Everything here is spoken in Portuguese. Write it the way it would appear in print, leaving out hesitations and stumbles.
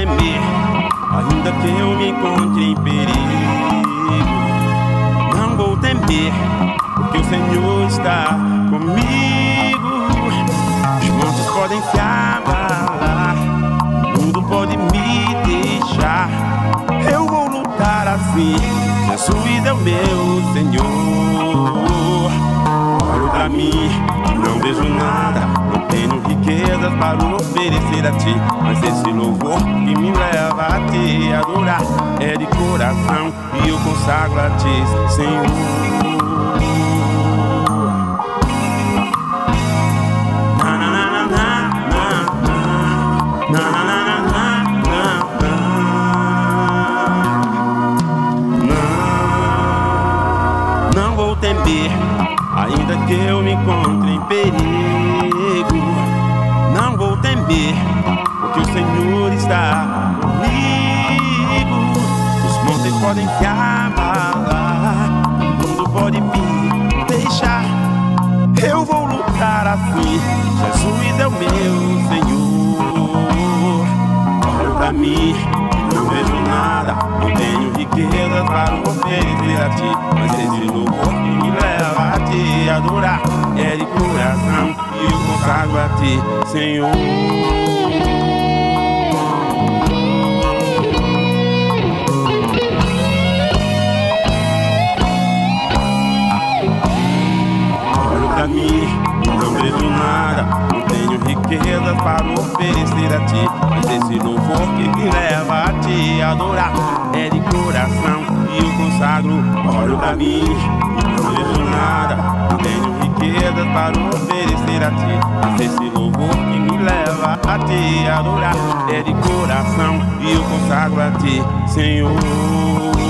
temer, ainda que eu me encontre em perigo. Não vou temer, porque o Senhor está comigo. Os montes podem se abalar, tudo pode me deixar. Eu vou lutar assim, Jesus é o meu Senhor. Olho pra mim, não vejo nada, não tenho riquezas para oferecer a ti, mas esse louvor que me leva a te adorar é de coração e eu consagro a ti, Senhor. Não vou temer, ainda que eu me encontre em perigo. Não vou temer, porque o Senhor está comigo. Os montes podem se abalar, tudo pode me deixar. Eu vou lutar assim, Jesus é o meu Senhor. Olho pra mim, não vejo nada, não tenho riquezas para oferecer a ti, mas esse louvor que me leva a te adorar é de coração e eu consagro a ti, Senhor. Olho pra mim, não vejo nada, não tenho riquezas para oferecer a ti, mas esse louvor que me leva a te adorar é de coração e eu consagro. Olho pra mim, não vejo nada, não tenho riquezas para oferecer a ti, mas esse louvor que me leva a te adorar é de coração e eu consagro a ti, Senhor.